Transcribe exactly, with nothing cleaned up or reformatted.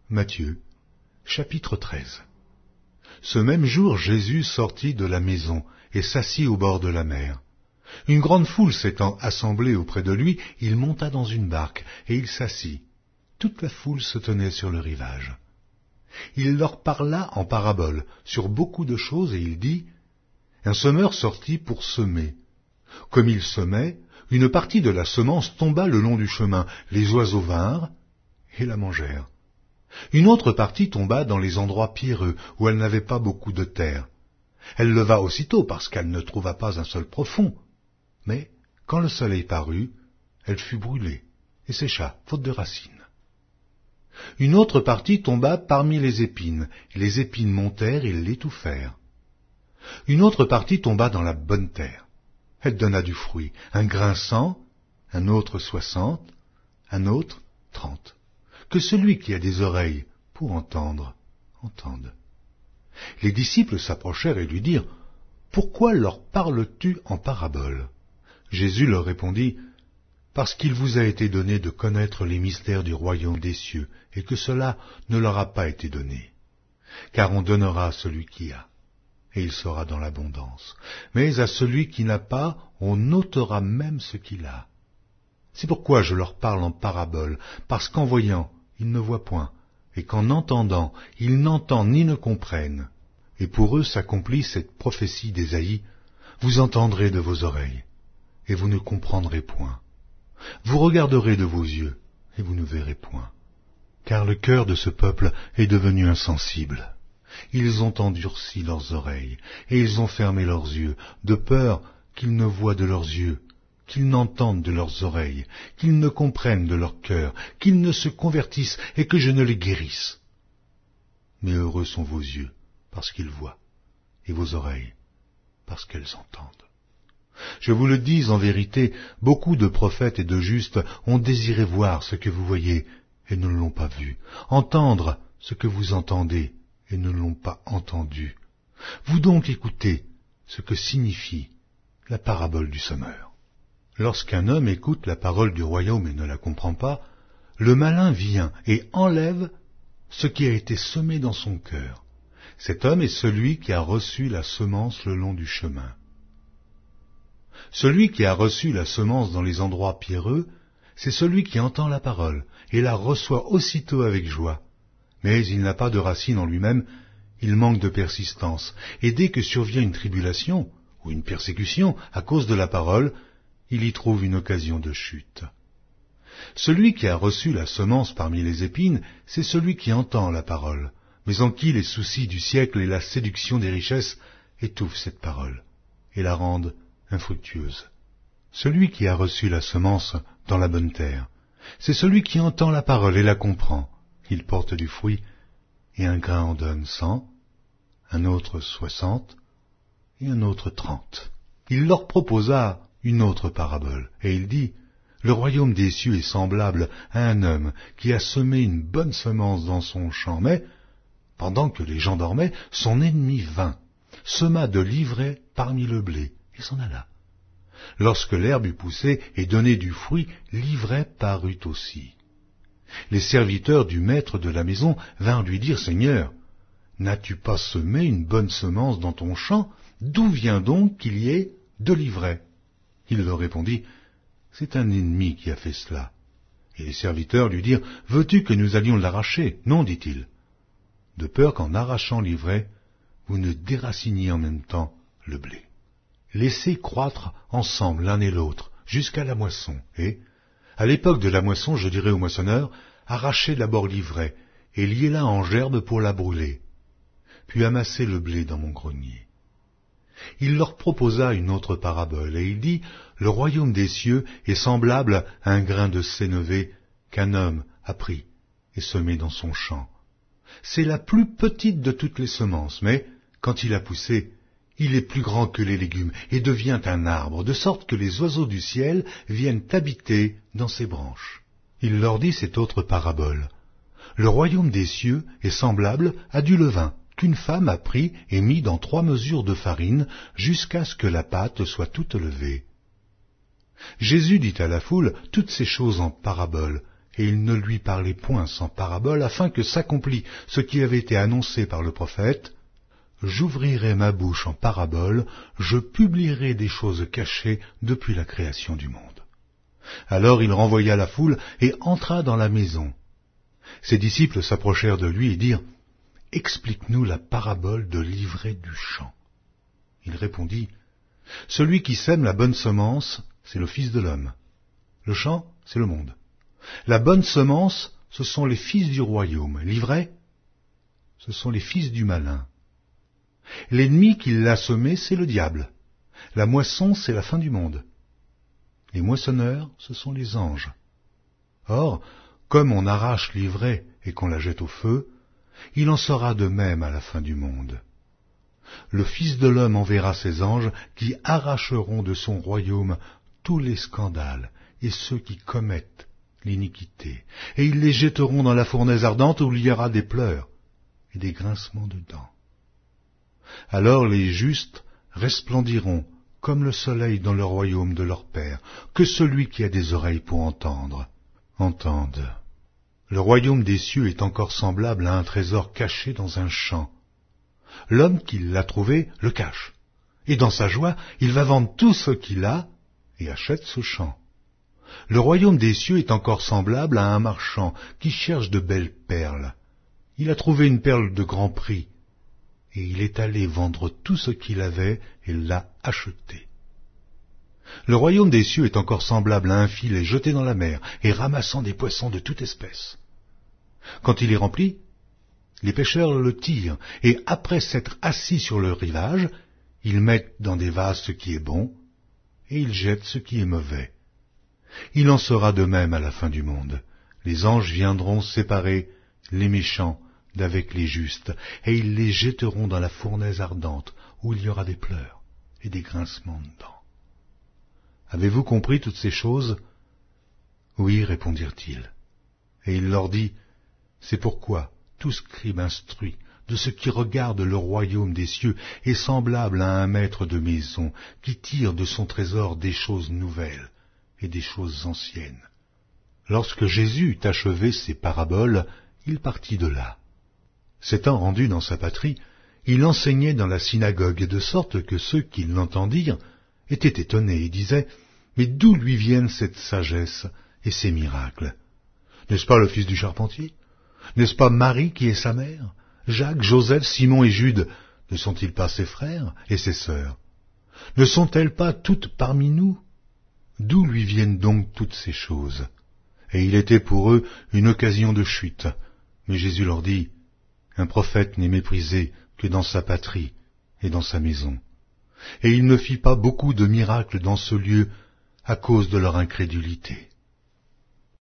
Matthieu, chapitre treize. Ce même jour, Jésus sortit de la maison et s'assit au bord de la mer. Une grande foule s'étant assemblée auprès de lui, il monta dans une barque et il s'assit. Toute la foule se tenait sur le rivage. Il leur parla en paraboles sur beaucoup de choses et il dit : Un semeur sortit pour semer. Comme il semait, une partie de la semence tomba le long du chemin. Les oiseaux vinrent et la mangèrent. Une autre partie tomba dans les endroits pierreux, où elle n'avait pas beaucoup de terre. Elle leva aussitôt, parce qu'elle ne trouva pas un sol profond. Mais, quand le soleil parut, elle fut brûlée et sécha, faute de racines. Une autre partie tomba parmi les épines, et les épines montèrent et l'étouffèrent. Une autre partie tomba dans la bonne terre. Elle donna du fruit, un grain cent, un autre soixante, un autre trente. Que celui qui a des oreilles pour entendre, entende. Les disciples s'approchèrent et lui dirent : Pourquoi leur parles-tu en paraboles ? Jésus leur répondit : Parce qu'il vous a été donné de connaître les mystères du royaume des cieux, et que cela ne leur a pas été donné. Car on donnera à celui qui a, et il sera dans l'abondance. Mais à celui qui n'a pas, on ôtera même ce qu'il a. C'est pourquoi je leur parle en paraboles, parce qu'en voyant, ils ne voient point, et qu'en entendant, ils n'entendent ni ne comprennent. Et pour eux s'accomplit cette prophétie d'Ésaïe : Vous entendrez de vos oreilles, et vous ne comprendrez point. Vous regarderez de vos yeux, et vous ne verrez point. Car le cœur de ce peuple est devenu insensible. Ils ont endurci leurs oreilles, et ils ont fermé leurs yeux, de peur qu'ils ne voient de leurs yeux, qu'ils n'entendent de leurs oreilles, qu'ils ne comprennent de leur cœur, qu'ils ne se convertissent et que je ne les guérisse. Mais heureux sont vos yeux, parce qu'ils voient, et vos oreilles, parce qu'elles entendent. Je vous le dis en vérité, beaucoup de prophètes et de justes ont désiré voir ce que vous voyez et ne l'ont pas vu, entendre ce que vous entendez et ne l'ont pas entendu. Vous donc écoutez ce que signifie la parabole du semeur. Lorsqu'un homme écoute la parole du royaume et ne la comprend pas, le malin vient et enlève ce qui a été semé dans son cœur. Cet homme est celui qui a reçu la semence le long du chemin. Celui qui a reçu la semence dans les endroits pierreux, c'est celui qui entend la parole et la reçoit aussitôt avec joie. Mais il n'a pas de racine en lui-même, il manque de persistance, et dès que survient une tribulation ou une persécution à cause de la parole, il y trouve une occasion de chute. Celui qui a reçu la semence parmi les épines, c'est celui qui entend la parole, mais en qui les soucis du siècle et la séduction des richesses étouffent cette parole et la rendent infructueuse. Celui qui a reçu la semence dans la bonne terre, c'est celui qui entend la parole et la comprend. Il porte du fruit, et un grain en donne cent, un autre soixante, et un autre trente. Il leur proposa une autre parabole, et il dit : Le royaume des cieux est semblable à un homme qui a semé une bonne semence dans son champ, mais, pendant que les gens dormaient, son ennemi vint, sema de l'ivraie parmi le blé, et s'en alla. Lorsque l'herbe eut poussé et donné du fruit, l'ivraie parut aussi. Les serviteurs du maître de la maison vinrent lui dire : Seigneur, n'as-tu pas semé une bonne semence dans ton champ ? D'où vient donc qu'il y ait de l'ivraie ? Il leur répondit : C'est un ennemi qui a fait cela. Et les serviteurs lui dirent : Veux-tu que nous allions l'arracher ? Non, dit-il, de peur qu'en arrachant l'ivraie, vous ne déraciniez en même temps le blé. Laissez croître ensemble l'un et l'autre jusqu'à la moisson, et, à l'époque de la moisson, je dirai au moissonneur : Arrachez d'abord l'ivraie, et liez-la en gerbe pour la brûler, puis amassez le blé dans mon grenier. Il leur proposa une autre parabole, et il dit : Le royaume des cieux est semblable à un grain de sénévé qu'un homme a pris et semé dans son champ. C'est la plus petite de toutes les semences, mais, quand il a poussé, il est plus grand que les légumes et devient un arbre, de sorte que les oiseaux du ciel viennent habiter dans ses branches. Il leur dit cette autre parabole. Le royaume des cieux est semblable à du levain qu'une femme a pris et mis dans trois mesures de farine jusqu'à ce que la pâte soit toute levée. Jésus dit à la foule toutes ces choses en paraboles, et il ne lui parlait point sans parabole, afin que s'accomplît ce qui avait été annoncé par le prophète. J'ouvrirai ma bouche en parabole, je publierai des choses cachées depuis la création du monde. Alors il renvoya la foule et entra dans la maison. Ses disciples s'approchèrent de lui et dirent, « Explique-nous la parabole de l'ivraie du champ. » Il répondit, « Celui qui sème la bonne semence, c'est le Fils de l'homme. Le champ, c'est le monde. La bonne semence, ce sont les fils du royaume. L'ivraie, ce sont les fils du malin. L'ennemi qui l'a semé, c'est le diable. La moisson, c'est la fin du monde. Les moissonneurs, ce sont les anges. Or, comme on arrache l'ivraie et qu'on la jette au feu, il en sera de même à la fin du monde. Le Fils de l'homme enverra ses anges qui arracheront de son royaume tous les scandales et ceux qui commettent l'iniquité, et ils les jetteront dans la fournaise ardente où il y aura des pleurs et des grincements de dents. Alors les justes resplendiront comme le soleil dans le royaume de leur Père. Que celui qui a des oreilles pour entendre, entende. Le royaume des cieux est encore semblable à un trésor caché dans un champ. L'homme qui l'a trouvé le cache, et dans sa joie, il va vendre tout ce qu'il a et achète ce champ. Le royaume des cieux est encore semblable à un marchand qui cherche de belles perles. Il a trouvé une perle de grand prix, et il est allé vendre tout ce qu'il avait et l'a acheté. Le royaume des cieux est encore semblable à un filet jeté dans la mer et ramassant des poissons de toute espèce. Quand il est rempli, les pêcheurs le tirent, et après s'être assis sur le rivage, ils mettent dans des vases ce qui est bon, et ils jettent ce qui est mauvais. Il en sera de même à la fin du monde. Les anges viendront séparer les méchants d'avec les justes, et ils les jetteront dans la fournaise ardente, où il y aura des pleurs et des grincements de dents. Avez-vous compris toutes ces choses? Oui, répondirent-ils. Et il leur dit, c'est pourquoi tout scribe instruit de ce qui regarde le royaume des cieux est semblable à un maître de maison qui tire de son trésor des choses nouvelles et des choses anciennes. Lorsque Jésus eut achevé ses paraboles, il partit de là. S'étant rendu dans sa patrie, il enseignait dans la synagogue, de sorte que ceux qui l'entendirent étaient étonnés et disaient, « Mais d'où lui viennent cette sagesse et ces miracles? N'est-ce pas le fils du charpentier? N'est-ce pas Marie qui est sa mère? Jacques, Joseph, Simon et Jude, ne sont-ils pas ses frères et ses sœurs? Ne sont-elles pas toutes parmi nous? D'où lui viennent donc toutes ces choses? » Et il était pour eux une occasion de chute. Mais Jésus leur dit, « Un prophète n'est méprisé que dans sa patrie et dans sa maison. » Et il ne fit pas beaucoup de miracles dans ce lieu à cause de leur incrédulité.